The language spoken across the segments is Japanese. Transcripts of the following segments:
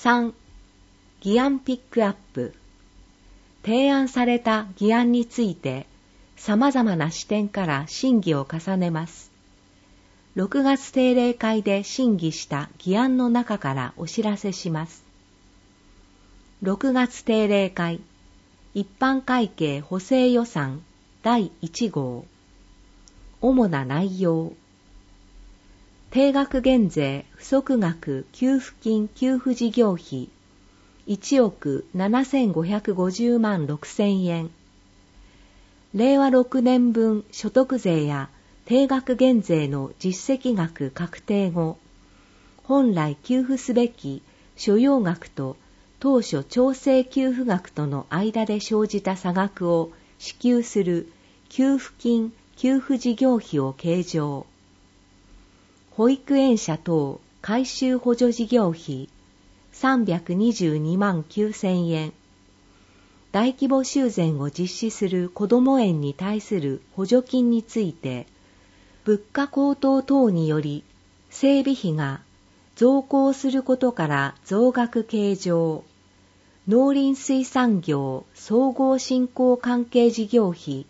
3. 議案ピックアップ。提案された議案について様々な視点から審議を重ねます。6月定例会で審議した議案の中からお知らせします。6月定例会一般会計補正予算第1号。主な内容。定額減税不足額給付金給付事業費1億7550万6千円。令和6年分所得税や定額減税の実績額確定後、本来給付すべき所要額と当初調整給付額との間で生じた差額を支給する給付金給付事業費を計上。保育園舎等改修補助事業費322万9千円。大規模修繕を実施するこども園に対する補助金について、物価高騰等により整備費が増加することから増額計上。農林水産業総合振興関係事業費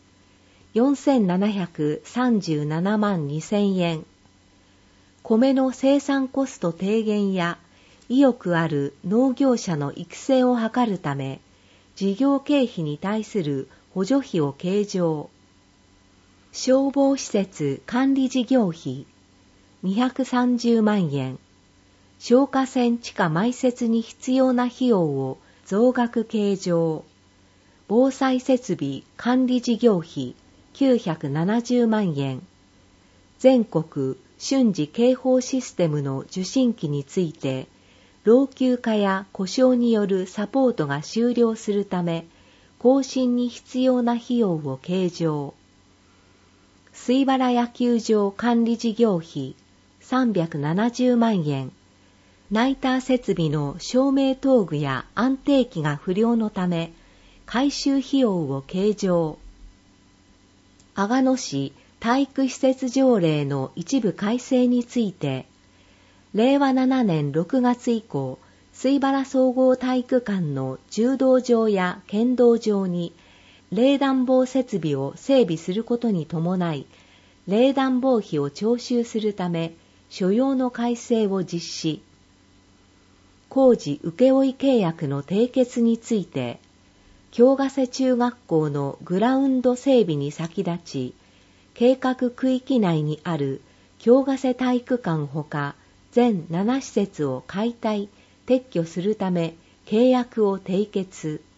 4737万2千円。米の生産コスト低減や意欲ある農業者の育成を図るため、事業経費に対する補助費を計上。消防施設管理事業費230万円。消火栓地下埋設に必要な費用を増額計上。防災設備管理事業費970万円。全国瞬時警報システムの受信機について、老朽化や故障によるサポートが終了するため、更新に必要な費用を計上。水原野球場管理事業費370万円。ナイター設備の照明灯具や安定器が不良のため、改修費用を計上。阿賀野市体育施設条例の一部改正について、令和7年6月以降、水原総合体育館の柔道場や剣道場に冷暖房設備を整備することに伴い、冷暖房費を徴収するため、所要の改正を実施。工事請負契約の締結について、京ヶ瀬中学校のグラウンド整備に先立ち、計画区域内にある京ヶ瀬体育館ほか全7施設を解体・撤去するため契約を締結。